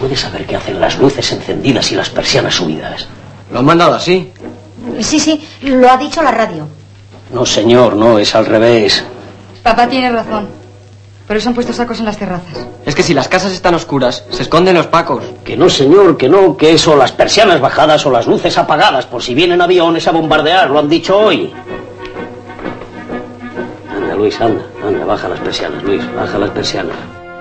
puede saber qué hacen las luces encendidas y las persianas subidas? ¿Lo han mandado así? Sí, lo ha dicho la radio. No, señor, no, es al revés. Papá tiene razón. Por eso han puesto sacos en las terrazas. Es que si las casas están oscuras, se esconden los pacos. Que no, señor, que no, que eso, las persianas bajadas o las luces apagadas, por si vienen aviones a bombardear, lo han dicho hoy. Anda, Luis, anda, baja las persianas, Luis, baja las persianas.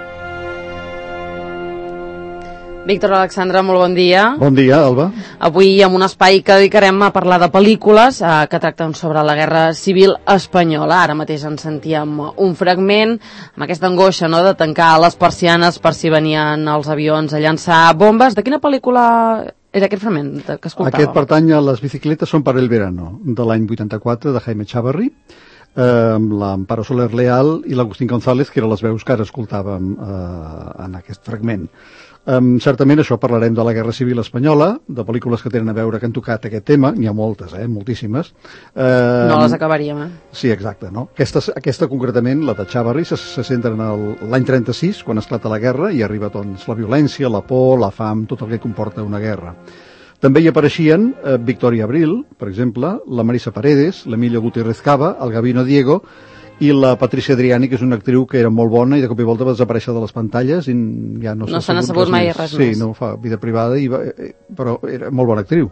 Víctor Alexandre, molt bon dia. Bon dia, Alba. Avui amb un espai que dedicarem a parlar de pel·lícules que tracten sobre la Guerra Civil Espanyola. Ara mateix en sentíem un fragment amb aquesta angoixa, no?, de tancar les persianes per si venien els avions a llançar bombes. De quina pel·lícula era aquest fragment que escoltàvem? Aquest pertany a Les bicicletes son para el verano, de l'any 84, de Jaime Chavarri, amb l'Amparo Soler Leal i l'Agustín González, que eren les veus que ara escoltàvem en aquest fragment. Certament això parlarem de la Guerra Civil Espanyola, de pel·lícules que tenen a veure, que han tocat aquest tema, n'hi ha moltes, moltíssimes. No les acabaríem, Sí, exacte, no? Aquesta concretament, la de Chavarri, se centra en l'any 36, quan esclata la guerra, i arriba doncs la violència, la por, la fam, tot el que comporta una guerra. També hi apareixien Victoria Abril, per exemple, la Marisa Paredes, l'Emilio Gutiérrez Cava, el Gabino Diego, i la Patricia Adriani, que és una actriu que era molt bona i de cop i volta va desaparèixer de les pantalles i ja no se n'ha sabut mai res més. Sí, no fa vida privada, però era molt bona actriu.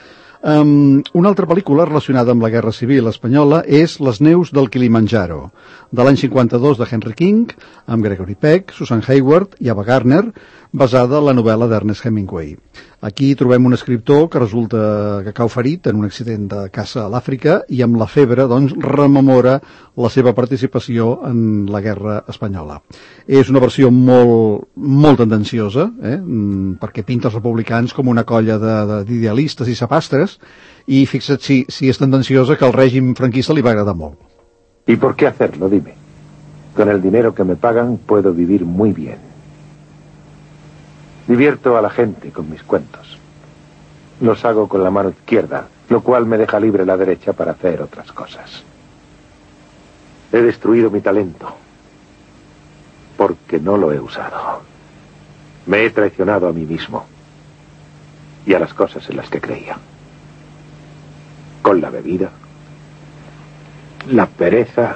Una altra pel·lícula relacionada amb la Guerra Civil Espanyola és Les neus del Kilimanjaro, de l'any 52 de Henry King, amb Gregory Peck, Susan Hayward i Ava Gardner, basada en la novel·la d'Ernest Hemingway. Aquí trobem un escriptor que resulta que cau ferit en un accident de caça a l'Àfrica i amb la febre doncs rememora la seva participació en la Guerra Espanyola. És una versió molt tendenciosa, perquè pinta els republicans com una colla d'idealistes i sapastres, i fixa't si és tendenciosa, que al règim franquista li va agradar molt. ¿Y por qué hacerlo? Dime. Con el dinero que me pagan puedo vivir muy bien. Divierto a la gente con mis cuentos. Los hago con la mano izquierda, lo cual me deja libre la derecha para hacer otras cosas. He destruido mi talento porque no lo he usado. Me he traicionado a mí mismo y a las cosas en las que creía. Con la bebida, la pereza,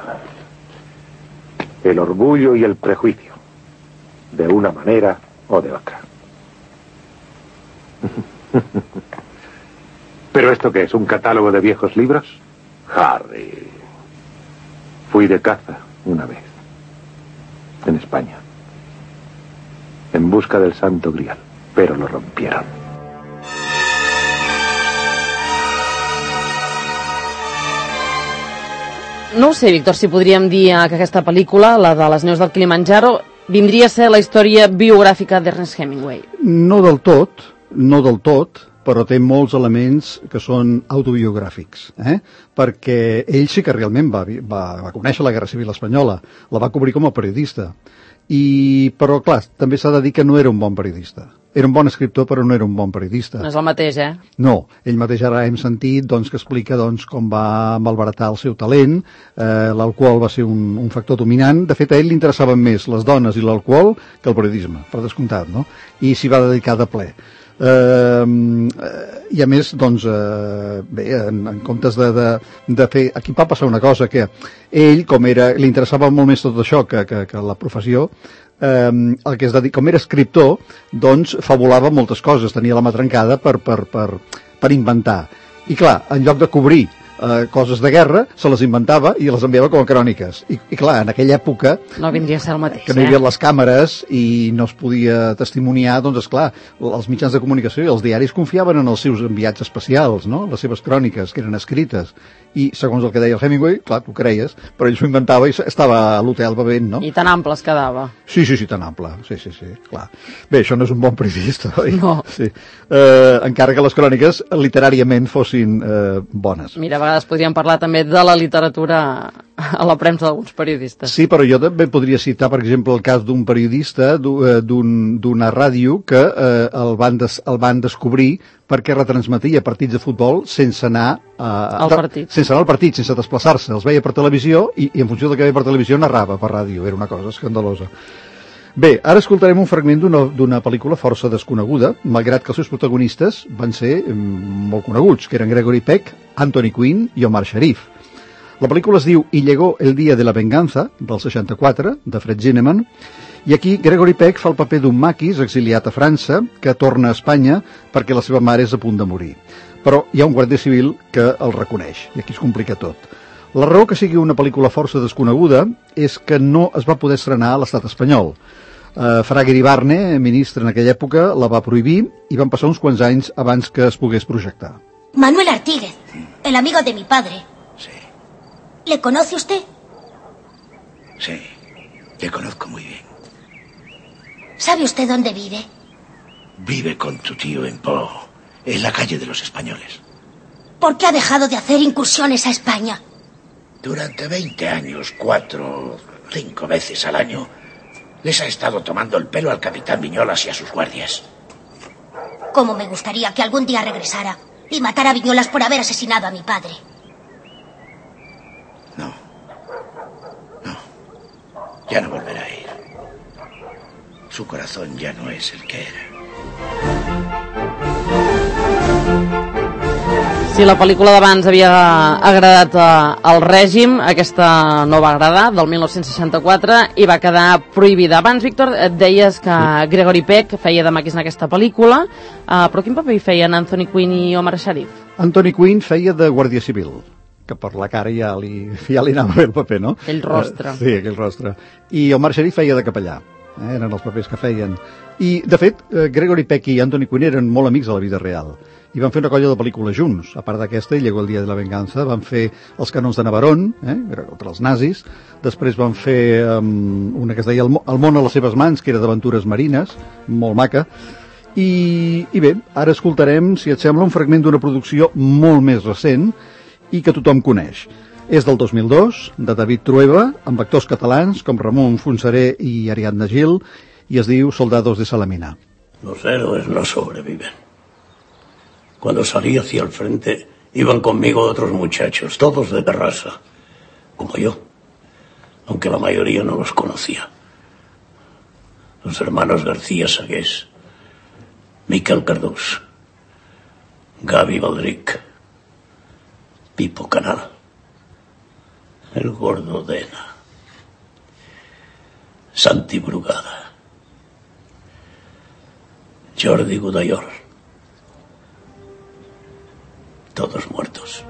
el orgullo y el prejuicio, de una manera o de otra. ¿Pero esto qué es? ¿Un catálogo de viejos libros? Harry, fui de caza una vez, en España, en busca del Santo Grial, pero lo rompieron. No ho sé, Víctor, si podríem dir que aquesta pel·lícula, la de Les neus del Kilimanjaro, vindria a ser la història biogràfica d'Ernest Hemingway. No del tot, però té molts elements que són autobiogràfics, perquè ell sí que realment va conèixer la Guerra Civil Espanyola, la va cobrir com a periodista, però clar, també s'ha de dir que no era un bon periodista. Era un bon escriptor, però no era un bon periodista. No és el mateix, No, ell mateix ara hem sentit que explica com va malbaratar el seu talent, l'alcohol va ser un factor dominant. De fet, a ell li interessaven més les dones i l'alcohol que el periodisme, per descomptat, no? I s'hi va dedicar de ple. I a més, bé, en comptes de fer... Aquí va passar una cosa, que ell, li interessava molt més tot això que la professió, el que és de dir, com era escriptor, doncs fabulava moltes coses, tenia la mà trencada per inventar. I clar, en lloc de cobrir coses de guerra, se les inventava i les enviava com a cròniques. I clar, en aquella època... No vindria a ser el mateix, que no hi havia les càmeres i no es podia testimoniar, doncs esclar, els mitjans de comunicació i els diaris confiaven en els seus enviats especials, no?, les seves cròniques, que eren escrites. I segons el que deia el Hemingway, clar, tu creies, però ell s'ho inventava i estava a l'hotel bevent, no? I tan ample es quedava. Sí, tan ample, sí, clar. Bé, això no és un bon periodista, oi? No. Sí. Encara que les cròniques literàriament fossin bones. Mira, a vegades podríem parlar també de la literatura a la premsa d'alguns periodistes. Sí, però jo també podria citar, per exemple, el cas d'un periodista d'una ràdio que el van descobrir perquè retransmetia partits de futbol sense anar al partit, sense desplaçar-se. Els veia per televisió i en funció del que veia per televisió narrava per ràdio. Era una cosa escandalosa. Bé, ara escoltarem un fragment d'una pel·lícula força desconeguda, malgrat que els seus protagonistes van ser molt coneguts, que eren Gregory Peck, Anthony Quinn i Omar Sharif. La pel·lícula es diu Y llegó el día de la venganza, del 64, de Fred Zinnemann, i aquí Gregory Peck fa el paper d'un maquis exiliat a França que torna a Espanya perquè la seva mare és a punt de morir. Però hi ha un guàrdia civil que el reconeix, i aquí es complica tot. La raó que sigui una pel·lícula força desconeguda és que no es va poder estrenar a l'estat espanyol. Fraga Iribarne, ministre en aquella època, la va prohibir i van passar uns quants anys abans que es pogués projectar. Manuel Artíguez, el amigo de mi padre. Sí. ¿Le conoce usted? Sí, le conozco muy bien. ¿Sabe usted dónde vive? Vive con tu tío en Pau, en la calle de los españoles. ¿Por qué ha dejado de hacer incursiones a España? Durante 20 años, 4 o 5 veces al año, les ha estado tomando el pelo al capitán Viñolas y a sus guardias. Cómo me gustaría que algún día regresara y matara a Viñolas por haber asesinado a mi padre. No, ya no volverá a ir. Su corazón ya no es el que era. Si la pel·lícula d'abans havia agradat al règim, aquesta no va agradar, del 1964, i va quedar prohibida. Abans, Víctor, et deies que Gregory Peck feia de maquis en aquesta pel·lícula, però quin paper hi feien Anthony Quinn i Omar Sharif? Anthony Quinn feia de guàrdia civil, que per la cara ja li anava bé el paper, no? Aquell rostre. Sí, aquell rostre. I Omar Sharif feia de capellà. Eren els papers que feien. I, de fet, Gregory Peck i Anthony Quinn eren molt amics a la vida real. I van fer una colla de pel·lícules junts. A part d'aquesta, I llegó el dia de la venganza, van fer Els canons de Navarón, contra els nazis. Després van fer una que es deia El món a les seves mans, que era d'aventures marines, molt maca. I bé, ara escoltarem, si et sembla, un fragment d'una producció molt més recent i que tothom coneix. És del 2002, de David Trueba, amb actors catalans com Ramon Fonseré i Ariadna Gil, i es diu Soldados de Salamina. Los héroes no sobreviven. Cuando salí hacia el frente, iban conmigo otros muchachos, todos de raza, como yo, aunque la mayoría no los conocía. Los hermanos García Sagués, Miquel Cardús, Gaby Baldric, Pipo Canal, el gordo Dena, Santi Brugada, Jordi Godayor, todos muertos.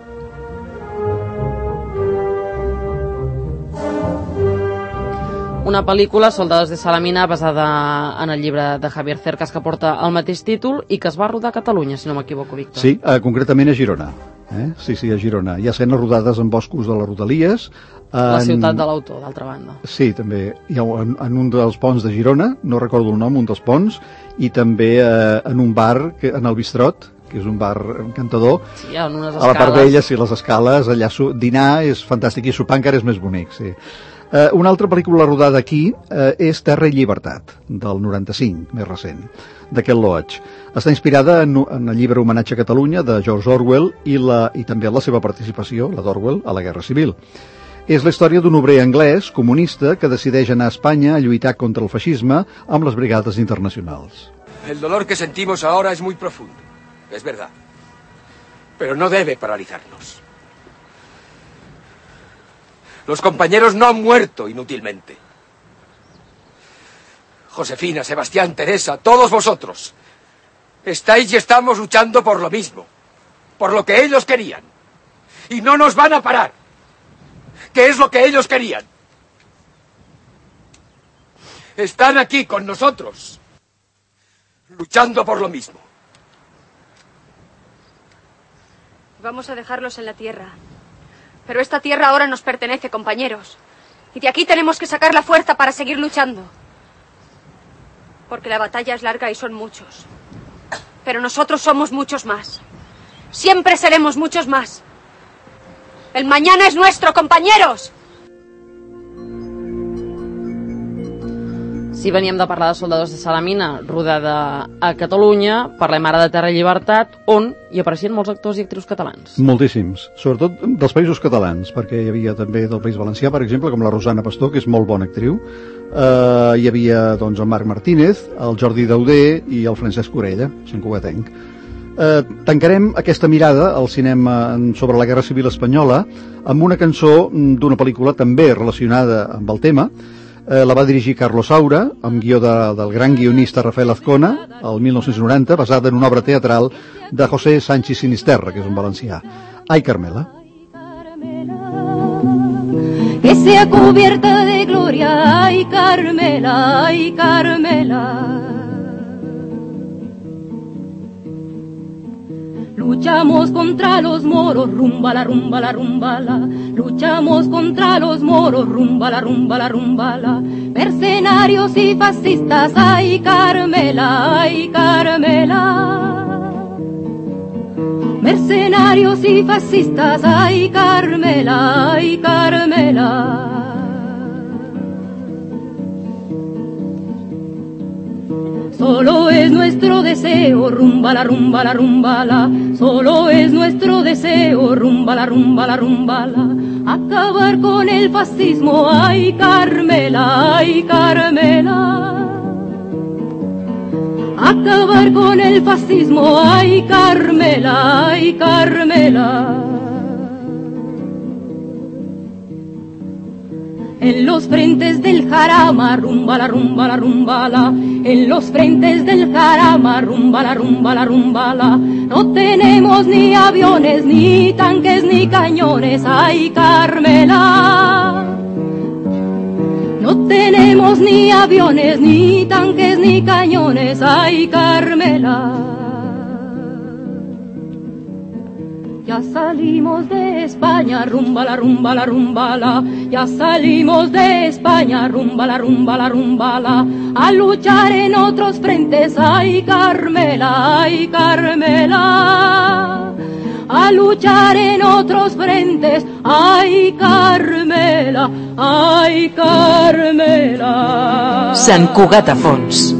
Una pel·lícula, Soldados de Salamina, basada en el llibre de Javier Cercas, que porta el mateix títol i que es va rodar a Catalunya, si no m'equivoco, Víctor. Sí, concretament a Girona. Sí, a Girona. Hi ha escenes rodades en boscos de les Rodalies. La ciutat de l'autor, d'altra banda. Sí, també. Hi ha en un dels ponts de Girona, no recordo el nom, un dels ponts, i també en un bar, en el Bistrot, que és un bar encantador. Sí, en unes escales. A la part d'ella, sí, les escales, allà dinar és fantàstic i sopar encara és més bonic, sí. Una altra pel·lícula rodada aquí és Terra i Llibertat, del 95, més recent, de Ken Loach. Està inspirada en el llibre Homenatge a Catalunya, de George Orwell, i també la seva participació, la d'Orwell, a la Guerra Civil. És la història d'un obrer anglès, comunista, que decideix anar a Espanya a lluitar contra el feixisme amb les brigades internacionals. El dolor que sentimos ahora es muy profundo, es verdad, pero no debe paralizarnos. Los compañeros no han muerto inútilmente. Josefina, Sebastián, Teresa, todos vosotros estáis y estamos luchando por lo mismo, por lo que ellos querían. Y no nos van a parar. ¿Qué es lo que ellos querían? Están aquí con nosotros, luchando por lo mismo. Vamos a dejarlos en la tierra. Pero esta tierra ahora nos pertenece, compañeros. Y de aquí tenemos que sacar la fuerza para seguir luchando. Porque la batalla es larga y son muchos. Pero nosotros somos muchos más. Siempre seremos muchos más. El mañana es nuestro, compañeros. Si veníem de parlar de Soldados de Salamina, rodada a Catalunya, parlem ara de Terra i Llibertat, on hi apareixien molts actors i actrius catalans. Moltíssims, sobretot dels països catalans, perquè hi havia també del País Valencià, per exemple, com la Rosana Pastor, que és molt bona actriu, Hi havia doncs, el Marc Martínez, el Jordi Dauder i el Francesc Orella, Sant Cugatenc. Tancarem aquesta mirada al cinema sobre la Guerra Civil Espanyola amb una cançó d'una pel·lícula també relacionada amb el tema. La va dirigir Carlos Saura, amb guió del gran guionista Rafael Azcona, el 1990, basada en una obra teatral de José Sánchez Sinisterra, que és un valencià. Ai, Carmela. Que sea cubierta de gloria, ay Carmela, ay Carmela. Luchamos contra los moros, rumbala, rumbala, rumbala. Luchamos contra los moros, rumbala, rumbala, rumbala. Mercenarios y fascistas, ay Carmela, ay Carmela. Mercenarios y fascistas, ay Carmela, ay Carmela. Solo es nuestro deseo, rumbala, rumbala, rumbala. Solo es nuestro deseo, rumbala, rumbala, rumbala. Acabar con el fascismo, ay Carmela, ay Carmela. Acabar con el fascismo, ay Carmela, ay Carmela. En los frentes del Jarama, rumbala, rumbala, rumbala. En los frentes del Jarama, rumbala, rumbala, rumbala. No tenemos ni aviones, ni tanques, ni cañones, ay Carmela. No tenemos ni aviones, ni tanques, ni cañones, ay Carmela. Ya salimos de España, rumbala, rumbala, rumbala. Ya salimos de España, rumbala, rumbala, rumbala. A luchar en otros frentes, ay Carmela, ay Carmela. A luchar en otros frentes, ay Carmela, ay Carmela. Sant Cugat a fons.